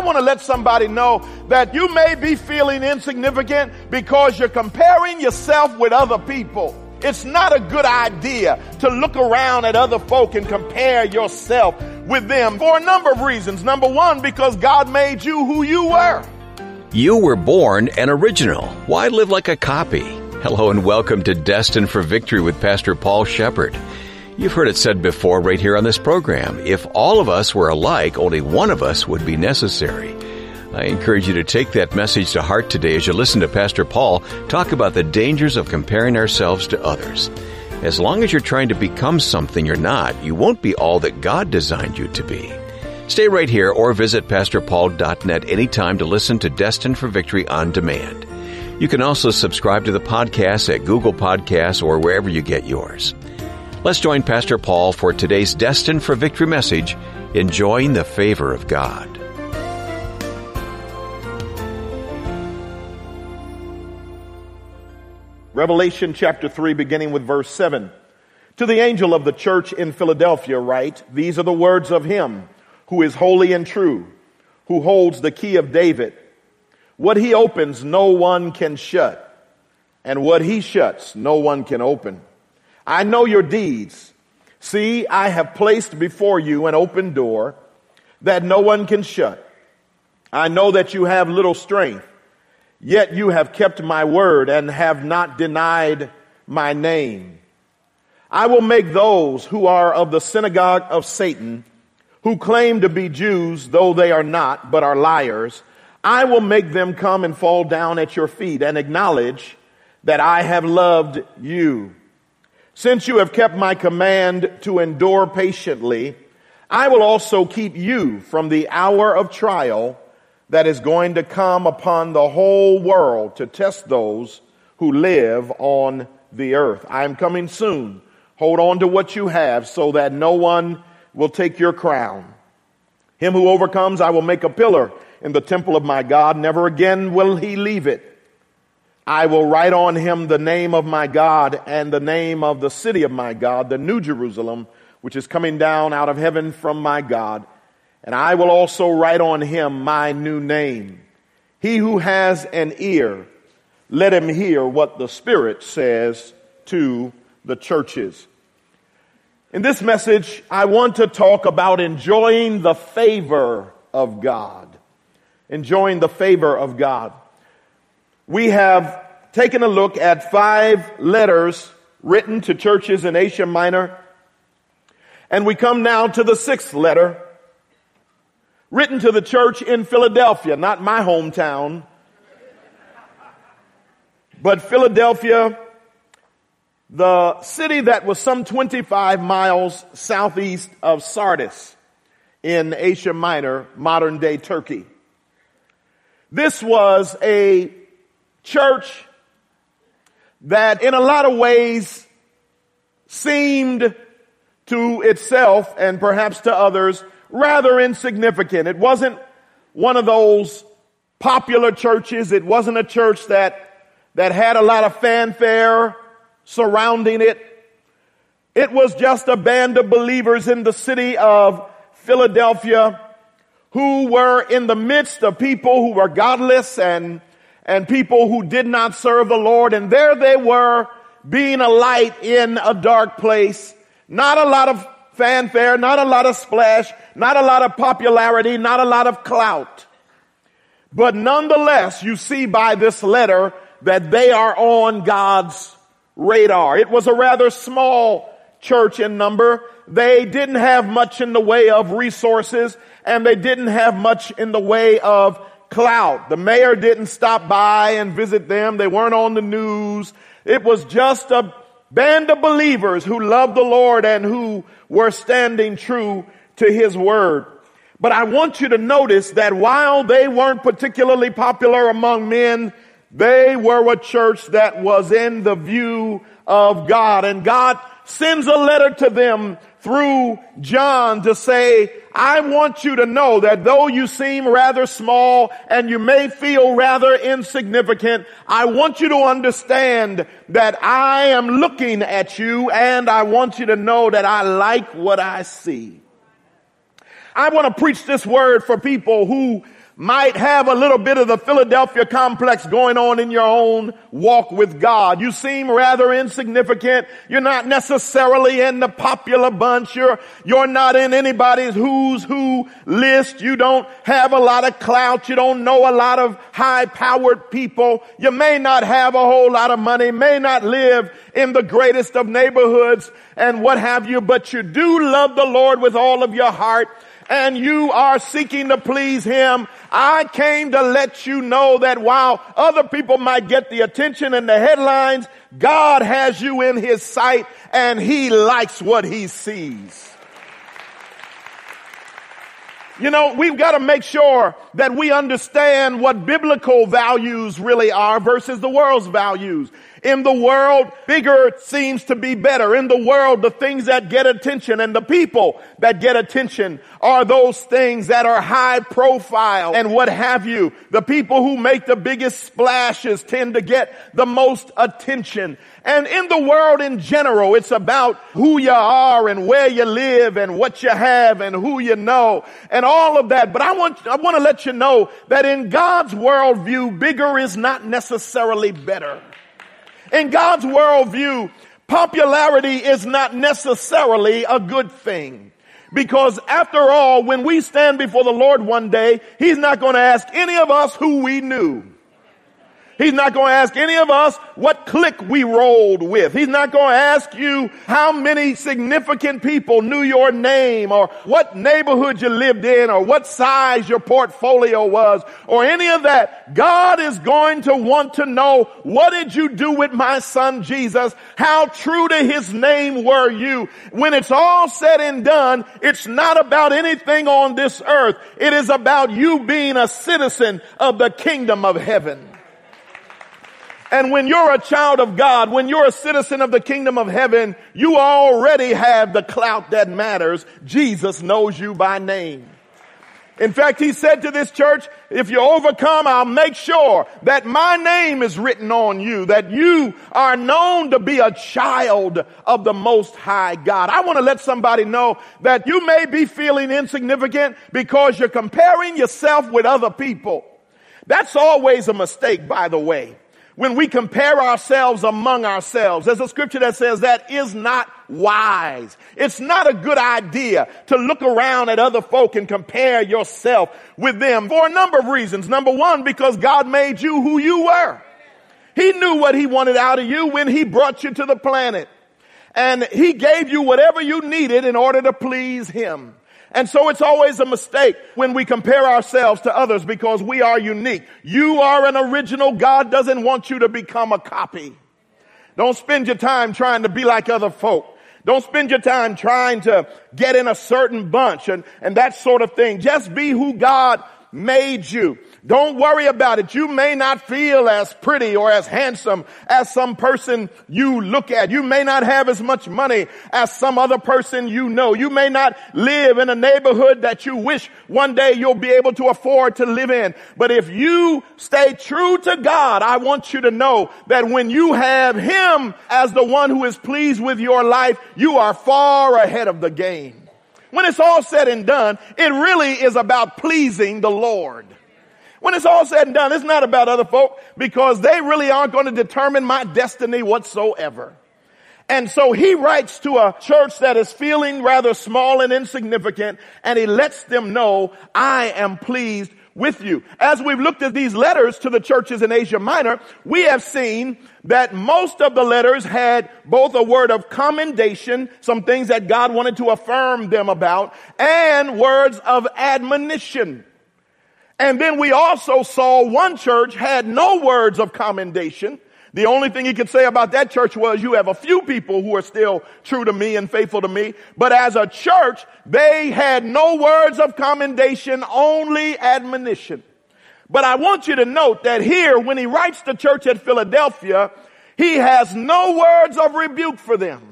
want to let somebody know that you may be feeling insignificant because you're comparing yourself with other people. It's not a good idea to look around at other folk and compare yourself with them for a number of reasons. Number one, because God made you who you were. You were born an original. Why live like a copy? Hello and welcome to Destined for Victory with Pastor Paul Shepherd. You've heard it said before right here on this program, if all of us were alike, only one of us would be necessary. I encourage you to take that message to heart today as you listen to Pastor Paul talk about the dangers of comparing ourselves to others. As long as you're trying to become something you're not, you won't be all that God designed you to be. Stay right here or visit PastorPaul.net anytime to listen to Destined for Victory on demand. You can also subscribe to the podcast at Google Podcasts or wherever you get yours. Let's join Pastor Paul for today's Destined for Victory message, Enjoying the Favor of God. Revelation chapter 3, beginning with verse 7. To the angel of the church in Philadelphia write, these are the words of him who is holy and true, who holds the key of David. What he opens, no one can shut, and what he shuts, no one can open. I know your deeds. See, I have placed before you an open door that no one can shut. I know that you have little strength. Yet you have kept my word and have not denied my name. I will make those who are of the synagogue of Satan, who claim to be Jews, though they are not, but are liars, I will make them come and fall down at your feet and acknowledge that I have loved you. Since you have kept my command to endure patiently, I will also keep you from the hour of trial that is going to come upon the whole world to test those who live on the earth. I am coming soon. Hold on to what you have so that no one will take your crown. Him who overcomes, I will make a pillar in the temple of my God. Never again will he leave it. I will write on him the name of my God and the name of the city of my God, the New Jerusalem, which is coming down out of heaven from my God. And I will also write on him my new name. He who has an ear, let him hear what the Spirit says to the churches. In this message, I want to talk about enjoying the favor of God. Enjoying the favor of God. We have taken a look at 5 letters written to churches in Asia Minor. And we come now to the 6th letter, written to the church in Philadelphia, not my hometown, but Philadelphia, the city that was some 25 miles southeast of Sardis in Asia Minor, modern day Turkey. This was a church that in a lot of ways seemed to itself and perhaps to others rather insignificant. It wasn't one of those popular churches. It wasn't a church that had a lot of fanfare surrounding it. It was just a band of believers in the city of Philadelphia who were in the midst of people who were godless and people who did not serve the Lord. And there they were, being a light in a dark place. Not a lot of fanfare, not a lot of splash, not a lot of popularity, not a lot of clout. But nonetheless, you see by this letter that they are on God's radar. It was a rather small church in number. They didn't have much in the way of resources, and they didn't have much in the way of clout. The mayor didn't stop by and visit them. They weren't on the news. It was just a band of believers who loved the Lord and who were standing true to his word. But I want you to notice that while they weren't particularly popular among men, they were a church that was in the view of God. And God sends a letter to them through John to say, I want you to know that though you seem rather small and you may feel rather insignificant, I want you to understand that I am looking at you, and I want you to know that I like what I see. I want to preach this word for people who might have a little bit of the Philadelphia complex going on in your own walk with God. You seem rather insignificant. You're not necessarily in the popular bunch. You're not in anybody's who's who list. You don't have a lot of clout. You don't know a lot of high-powered people. You may not have a whole lot of money, may not live in the greatest of neighborhoods and what have you, but you do love the Lord with all of your heart, and you are seeking to please Him. I came to let you know that while other people might get the attention and the headlines, God has you in His sight, and He likes what He sees. You know, we've got to make sure that we understand what biblical values really are versus the world's values. In the world, bigger seems to be better. In the world, the things that get attention and the people that get attention are those things that are high profile and what have you. The people who make the biggest splashes tend to get the most attention. And in the world in general, it's about who you are and where you live and what you have and who you know and all of that. But I want to let you know that in God's worldview, bigger is not necessarily better. In God's worldview, popularity is not necessarily a good thing. Because after all, when we stand before the Lord one day, He's not going to ask any of us who we knew. He's not going to ask any of us what clique we rolled with. He's not going to ask you how many significant people knew your name or what neighborhood you lived in or what size your portfolio was or any of that. God is going to want to know, what did you do with my son Jesus? How true to His name were you? When it's all said and done, it's not about anything on this earth. It is about you being a citizen of the kingdom of heaven. And when you're a child of God, when you're a citizen of the kingdom of heaven, you already have the clout that matters. Jesus knows you by name. In fact, He said to this church, if you overcome, I'll make sure that my name is written on you, that you are known to be a child of the Most High God. I want to let somebody know that you may be feeling insignificant because you're comparing yourself with other people. That's always a mistake, by the way. When we compare ourselves among ourselves, there's a scripture that says that is not wise. It's not a good idea to look around at other folk and compare yourself with them for a number of reasons. Number one, because God made you who you were. He knew what He wanted out of you when He brought you to the planet. And He gave you whatever you needed in order to please Him. And so it's always a mistake when we compare ourselves to others because we are unique. You are an original. God doesn't want you to become a copy. Don't spend your time trying to be like other folk. Don't spend your time trying to get in a certain bunch and that sort of thing. Just be who God made you. Don't worry about it. You may not feel as pretty or as handsome as some person you look at. You may not have as much money as some other person you know. You may not live in a neighborhood that you wish one day you'll be able to afford to live in. But if you stay true to God, I want you to know that when you have Him as the one who is pleased with your life, you are far ahead of the game. When it's all said and done, it really is about pleasing the Lord. When it's all said and done, it's not about other folk because they really aren't going to determine my destiny whatsoever. And so He writes to a church that is feeling rather small and insignificant, and He lets them know, I am pleased with you. As we've looked at these letters to the churches in Asia Minor, we have seen that most of the letters had both a word of commendation, some things that God wanted to affirm them about, and words of admonition. And then we also saw one church had no words of commendation. The only thing he could say about that church was, you have a few people who are still true to me and faithful to me. But as a church, they had no words of commendation, only admonition. But I want you to note that here, when he writes the church at Philadelphia, he has no words of rebuke for them.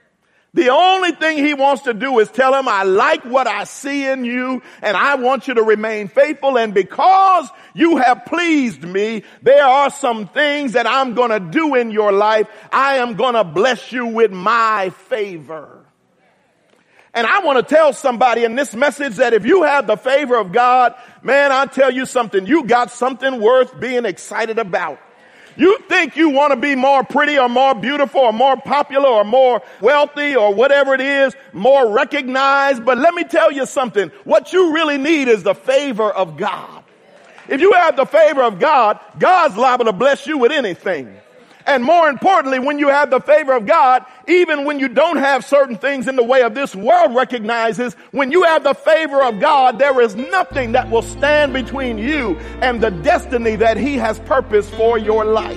The only thing he wants to do is tell them, I like what I see in you, and I want you to remain faithful. And because you have pleased me, there are some things that I'm going to do in your life. I am going to bless you with my favor. And I want to tell somebody in this message that if you have the favor of God, man, I'll tell you something. You got something worth being excited about. You think you want to be more pretty or more beautiful or more popular or more wealthy or whatever it is, more recognized. But let me tell you something. What you really need is the favor of God. If you have the favor of God, God's liable to bless you with anything. And more importantly, when you have the favor of God, even when you don't have certain things in the way of this world recognizes, when you have the favor of God, there is nothing that will stand between you and the destiny that He has purposed for your life.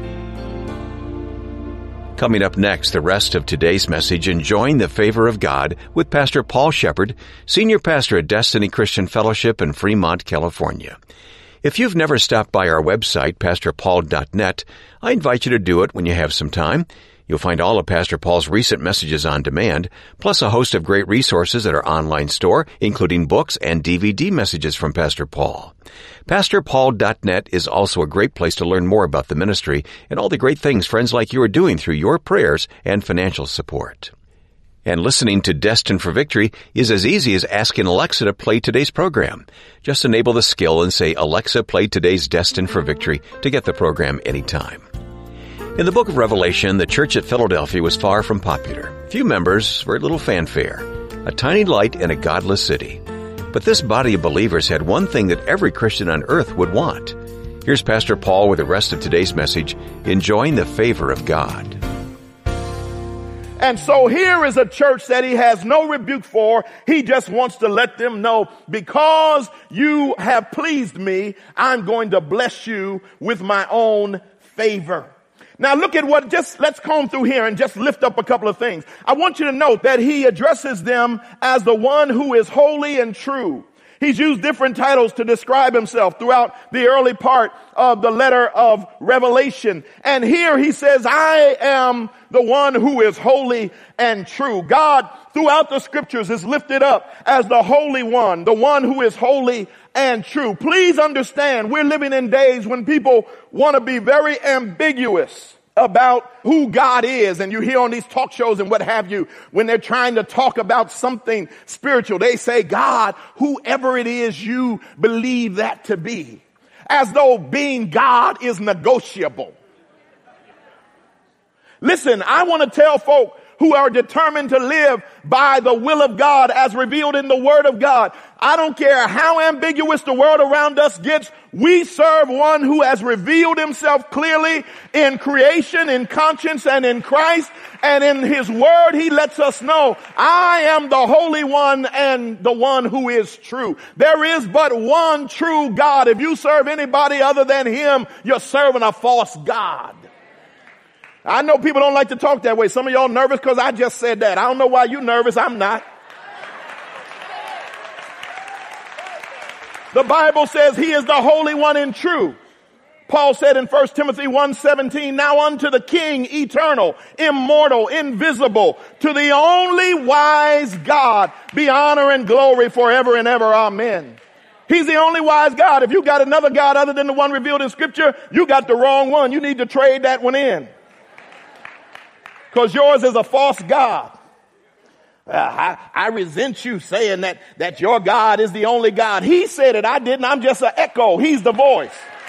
Coming up next, the rest of today's message, Enjoying the Favor of God, with Pastor Paul Shepard, Senior Pastor at Destiny Christian Fellowship in Fremont, California. If you've never stopped by our website, pastorpaul.net, I invite you to do it when you have some time. You'll find all of Pastor Paul's recent messages on demand, plus a host of great resources at our online store, including books and DVD messages from Pastor Paul. PastorPaul.net is also a great place to learn more about the ministry and all the great things friends like you are doing through your prayers and financial support. And listening to Destined for Victory is as easy as asking Alexa to play today's program. Just enable the skill and say, Alexa, play today's Destined for Victory to get the program anytime. In the book of Revelation, the church at Philadelphia was far from popular. Few members, very little fanfare. A tiny light in a godless city. But this body of believers had one thing that every Christian on earth would want. Here's Pastor Paul with the rest of today's message, Enjoying the Favor of God. And so here is a church that he has no rebuke for. He just wants to let them know, because you have pleased me, I'm going to bless you with my own favor. Now look at let's comb through here and just lift up a couple of things. I want you to note that he addresses them as the one who is holy and true. He's used different titles to describe himself throughout the early part of the letter of Revelation. And here he says, I am the one who is holy and true. God, throughout the scriptures, is lifted up as the Holy One, the one who is holy and true. Please understand, we're living in days when people want to be very ambiguous about who God is. And you hear on these talk shows and what have you, when they're trying to talk about something spiritual, they say, God, whoever it is you believe that to be, as though being God is negotiable. Listen, I want to tell folk who are determined to live by the will of God as revealed in the Word of God, I don't care how ambiguous the world around us gets, we serve one who has revealed himself clearly in creation, in conscience, and in Christ. And in his word, he lets us know, I am the Holy One and the one who is true. There is but one true God. If you serve anybody other than him, you're serving a false God. I know people don't like to talk that way. Some of y'all nervous because I just said that. I don't know why you're nervous. I'm not. The Bible says he is the Holy One and true. Paul said in 1 Timothy 1:17, now unto the King, eternal, immortal, invisible, to the only wise God, be honor and glory forever and ever. Amen. He's the only wise God. If you got another God other than the one revealed in Scripture, you got the wrong one. You need to trade that one in. Because yours is a false God. I resent you saying that your God is the only God. He said it. I didn't. I'm just an echo. He's the voice.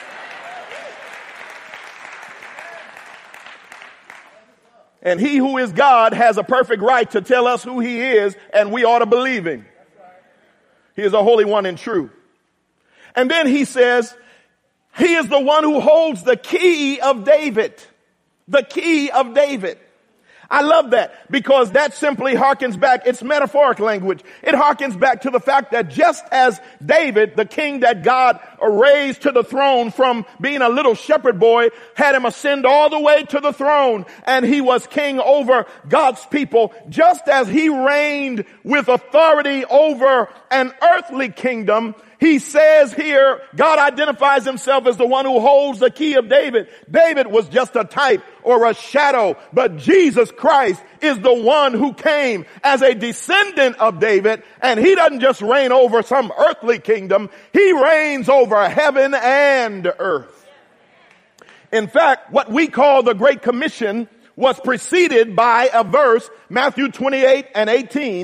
And he who is God has a perfect right to tell us who he is, and we ought to believe him. He is a holy one and true. And then he says, he is the one who holds the key of David. The key of David. I love that because that simply harkens back, it's metaphoric language. It harkens back to the fact that just as David, the king that God raised to the throne from being a little shepherd boy, had him ascend all the way to the throne and he was king over God's people, just as he reigned with authority over an earthly kingdom, he says here, God identifies himself as the one who holds the key of David. David was just a type or a shadow, but Jesus Christ is the one who came as a descendant of David, and he doesn't just reign over some earthly kingdom, he reigns over heaven and earth. In fact, what we call the Great Commission was preceded by a verse, Matthew 28:18,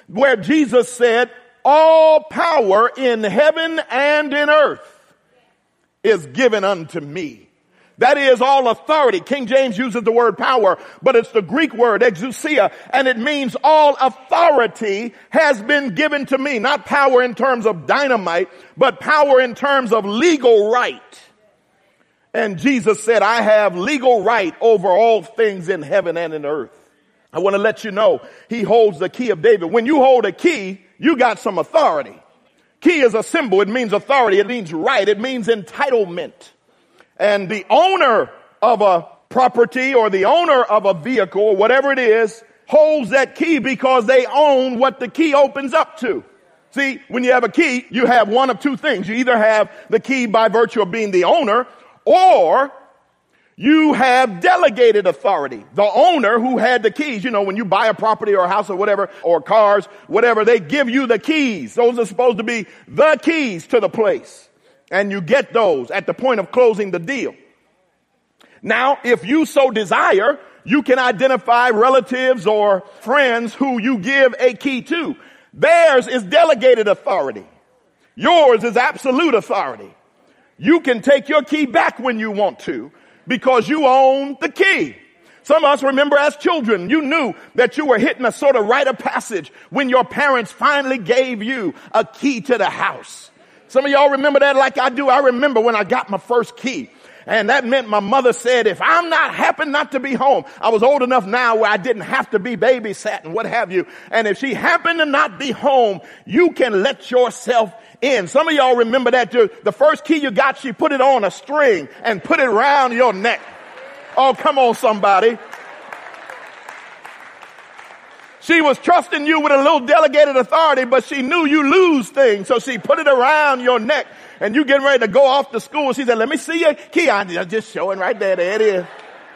where Jesus said, all power in heaven and in earth is given unto me. That is all authority. King James uses the word power, but it's the Greek word exousia, and it means all authority has been given to me. Not power in terms of dynamite, but power in terms of legal right. And Jesus said, I have legal right over all things in heaven and in earth. I want to let you know, he holds the key of David. When you hold a key, you got some authority. Key is a symbol. It means authority. It means right. It means entitlement. And the owner of a property or the owner of a vehicle or whatever it is holds that key because they own what the key opens up to. See, when you have a key, you have one of two things. You either have the key by virtue of being the owner, or you have delegated authority. The owner who had the keys, you know, when you buy a property or a house or whatever, or cars, whatever, they give you the keys. Those are supposed to be the keys to the place. And you get those at the point of closing the deal. Now, if you so desire, you can identify relatives or friends who you give a key to. Theirs is delegated authority. Yours is absolute authority. You can take your key back when you want to because you own the key. Some of us remember as children, you knew that you were hitting a sort of rite of passage when your parents finally gave you a key to the house. Some of y'all remember that like I do. I remember when I got my first key. And that meant my mother said, if I'm happen not to be home, I was old enough now where I didn't have to be babysat and what have you. And if she happened to not be home, you can let yourself in. Some of y'all remember that too. The first key you got, she put it on a string and put it around your neck. Oh, come on, somebody. She was trusting you with a little delegated authority, but she knew you lose things. So she put it around your neck and you getting ready to go off to school. She said, let me see your key. I'm just showing right there. There it is.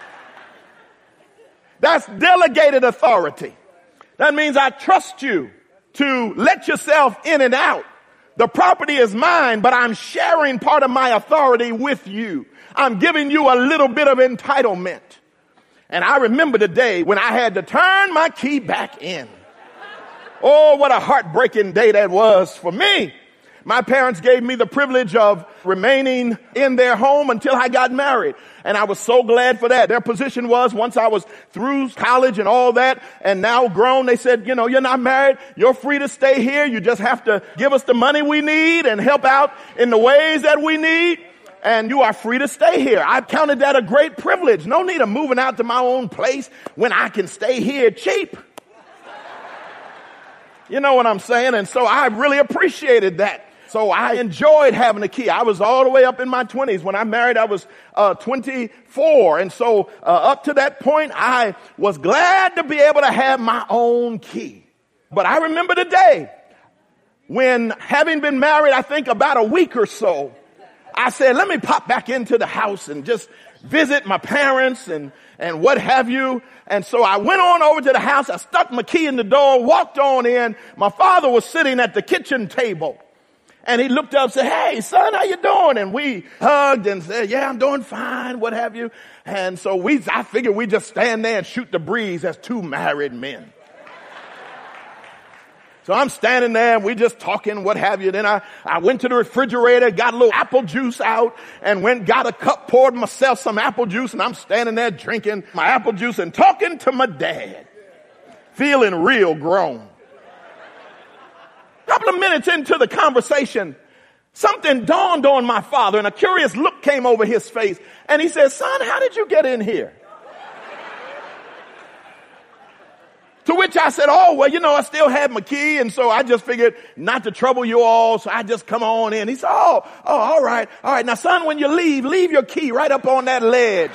That's delegated authority. That means I trust you to let yourself in and out. The property is mine, but I'm sharing part of my authority with you. I'm giving you a little bit of entitlement. And I remember the day when I had to turn my key back in. Oh, what a heartbreaking day that was for me. My parents gave me the privilege of remaining in their home until I got married. And I was so glad for that. Their position was, once I was through college and all that, and now grown, they said, you know, you're not married. You're free to stay here. You just have to give us the money we need and help out in the ways that we need. And you are free to stay here. I counted that a great privilege. No need of moving out to my own place when I can stay here cheap. You know what I'm saying? And so I really appreciated that. So I enjoyed having a key. I was all the way up in my 20s. When I married, I was 24. And so up to that point, I was glad to be able to have my own key. But I remember the day when, having been married, I think about a week or so, I said, let me pop back into the house and just visit my parents and what have you. And so I went on over to the house. I stuck my key in the door, walked on in. My father was sitting at the kitchen table. And he looked up and said, hey, son, how you doing? And we hugged and said, yeah, I'm doing fine, what have you. And so I figured we'd just stand there and shoot the breeze as two married men. So I'm standing there and we just talking, what have you. Then I went to the refrigerator, got a little apple juice out and got a cup, poured myself some apple juice, and I'm standing there drinking my apple juice and talking to my dad, feeling real grown. A couple of minutes into the conversation, something dawned on my father and a curious look came over his face. And he said, son, how did you get in here? To which I said, oh, well, you know, I still had my key. And so I just figured not to trouble you all. So I just come on in. He said, oh, all right. All right. Now, son, when you leave your key right up on that ledge.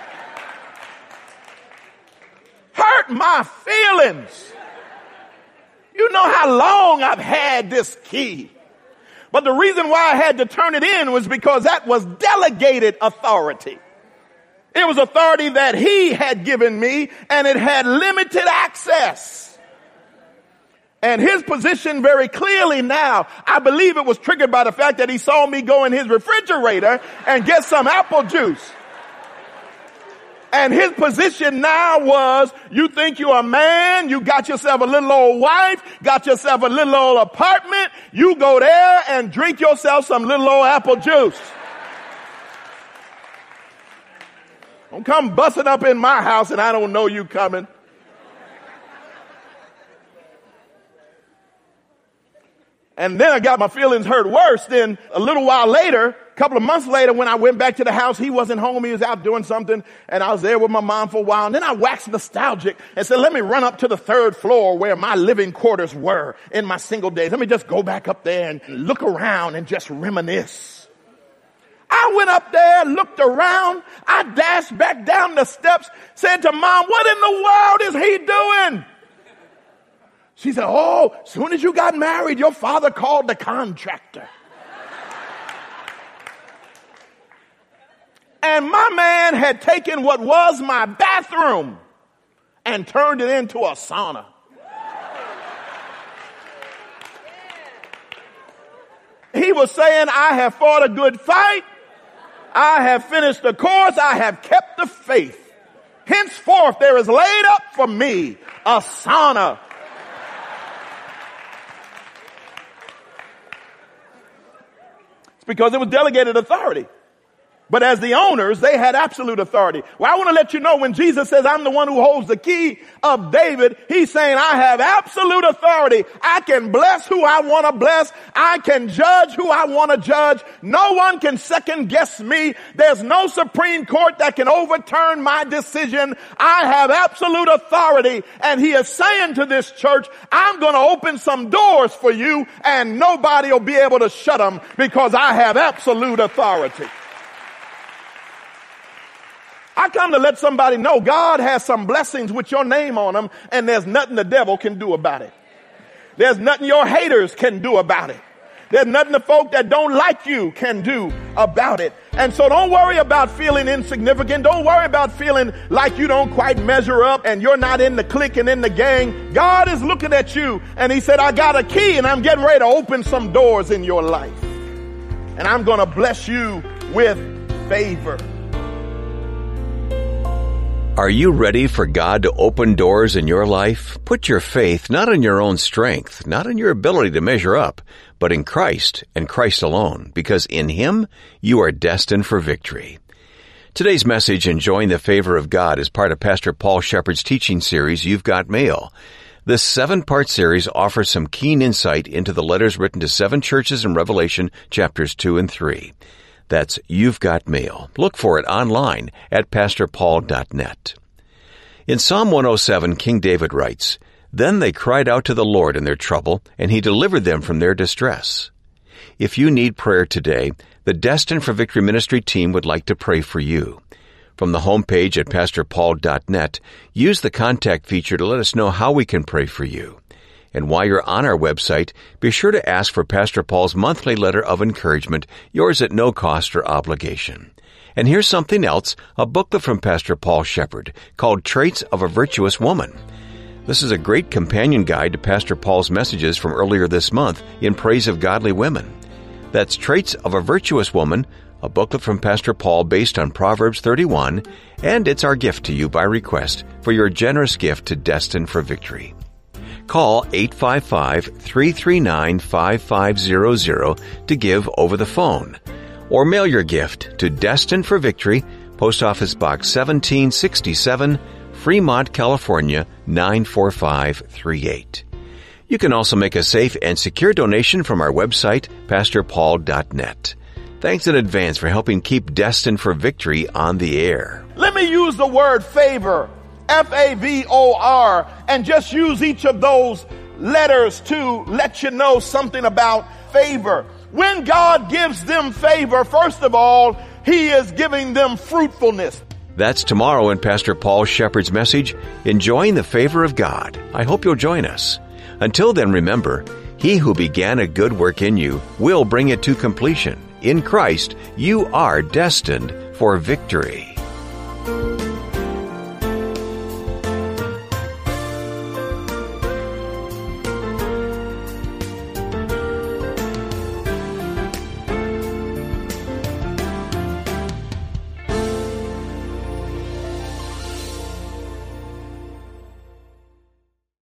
Hurt my feelings. You know how long I've had this key. But the reason why I had to turn it in was because that was delegated authority. It was authority that he had given me, and it had limited access. And his position very clearly now, I believe it was triggered by the fact that he saw me go in his refrigerator and get some apple juice. And his position now was, you think you're a man, you got yourself a little old wife, got yourself a little old apartment, you go there and drink yourself some little old apple juice. Don't come busting up in my house and I don't know you coming. And then I got my feelings hurt worse. Then a little while later, a couple of months later, when I went back to the house, he wasn't home. He was out doing something. And I was there with my mom for a while. And then I waxed nostalgic and said, let me run up to the third floor where my living quarters were in my single days. Let me just go back up there and look around and just reminisce. I went up there, looked around. I dashed back down the steps, said to Mom, what in the world is he doing? She said, oh, as soon as you got married, your father called the contractor. And my man had taken what was my bathroom and turned it into a sauna. He was saying, I have fought a good fight. I have finished the course. I have kept the faith. Henceforth, there is laid up for me a sauna. Because it was delegated authority. But as the owners, they had absolute authority. Well, I want to let you know when Jesus says, I'm the one who holds the key of David, he's saying, I have absolute authority. I can bless who I want to bless. I can judge who I want to judge. No one can second guess me. There's no Supreme Court that can overturn my decision. I have absolute authority. And he is saying to this church, I'm going to open some doors for you and nobody will be able to shut them because I have absolute authority. I come to let somebody know God has some blessings with your name on them, and there's nothing the devil can do about it. There's nothing your haters can do about it. There's nothing the folk that don't like you can do about it. And so don't worry about feeling insignificant. Don't worry about feeling like you don't quite measure up and you're not in the clique and in the gang. God is looking at you and he said, I got a key and I'm getting ready to open some doors in your life. And I'm going to bless you with favor. Are you ready for God to open doors in your life? Put your faith not in your own strength, not in your ability to measure up, but in Christ and Christ alone, because in Him you are destined for victory. Today's message, Enjoying the Favor of God, is part of Pastor Paul Shepard's teaching series, You've Got Mail. This 7-part series offers some keen insight into the letters written to 7 churches in Revelation chapters 2 and 3. That's You've Got Mail. Look for it online at pastorpaul.net. In Psalm 107, King David writes, Then they cried out to the Lord in their trouble, and He delivered them from their distress. If you need prayer today, the Destined for Victory Ministry team would like to pray for you. From the homepage at pastorpaul.net, use the contact feature to let us know how we can pray for you. And while you're on our website, be sure to ask for Pastor Paul's monthly letter of encouragement, yours at no cost or obligation. And here's something else, a booklet from Pastor Paul Shepard called Traits of a Virtuous Woman. This is a great companion guide to Pastor Paul's messages from earlier this month in praise of godly women. That's Traits of a Virtuous Woman, a booklet from Pastor Paul based on Proverbs 31, and it's our gift to you by request for your generous gift to Destined for Victory. Call 855-339-5500 to give over the phone. Or mail your gift to Destined for Victory, Post Office Box 1767, Fremont, California, 94538. You can also make a safe and secure donation from our website, pastorpaul.net. Thanks in advance for helping keep Destined for Victory on the air. Let me use the word favor. F-A-V-O-R, and just use each of those letters to let you know something about favor. When God gives them favor, first of all, He is giving them fruitfulness. That's tomorrow in Pastor Paul Shepard's message, Enjoying the Favor of God. I hope you'll join us. Until then, remember, He who began a good work in you will bring it to completion. In Christ, you are destined for victory.